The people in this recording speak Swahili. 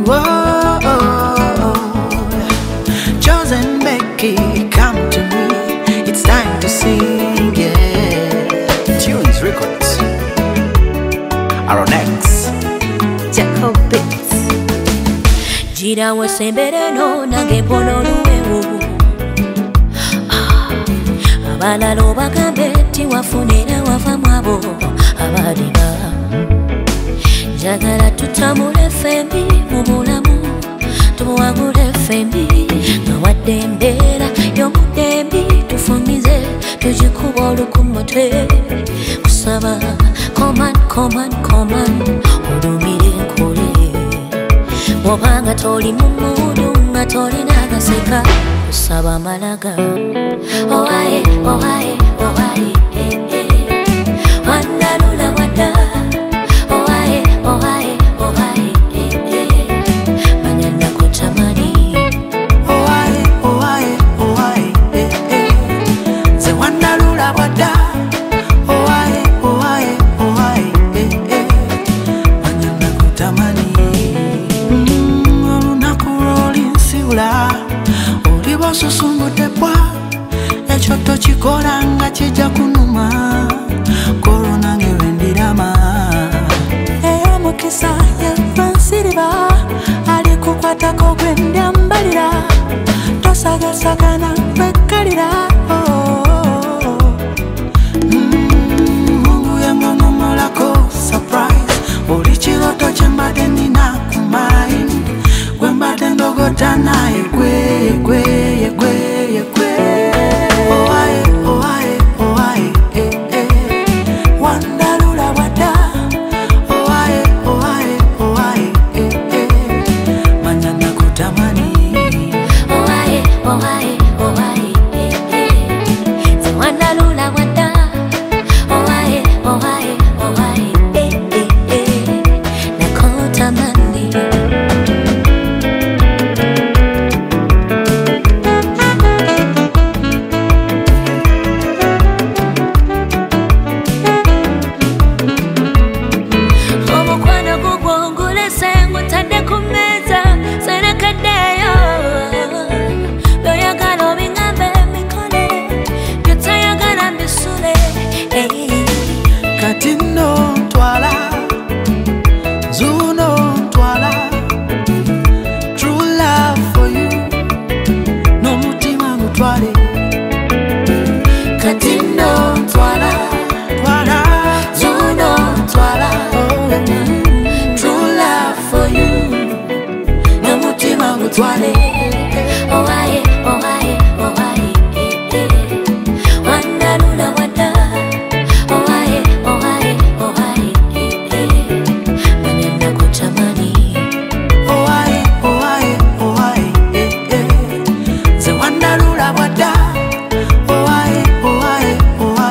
Whoa, Chosen Becky, come to me. It's time to sing, yeah. Tunes Records, Aronex, Jacob Beats. Jira wasembere no nange bono luwewo. Abalala obagambe ti wafunira wava mwabo abaliba. Njagala tutamule fembi mu bulamu, tumuwangule fembi nga wadde embeera y'omudembi tufumize tugikuba olukumutwe kusaba koman olumire nkole bw'obanga toli mu mudu nga tolina agaseka kusaba malaga owaye wandalula wadda owaye manya nakutamani owaye ze wandalula wadda owaye manya nakutamani olunaku lwolinsiula oliba osusumbudde bwa ekyo tokikola nga kijja kunuma korona ngewendirama ey'omukisa yevansiriba alikukwatako gwendyambalira tosagasagana kwekkalira mungu yangongomolako surprise buli kiroto kyembadde nina ku mind gwembadde ndogota naye gwe owaye wandalula wadda owaye manya nakutamani owaye ze wandalula wadda owaye nakutamani. Omukwano gugwongolese ngutadde ku mmeeza serekaddeyo byoyagala obingambe mikole byotayagala mbisule kati nno ntwala zuno ntwala true love for you n'omutima gutwale kati nno ntwala zuno ntwala true love for you n'omutima gutwale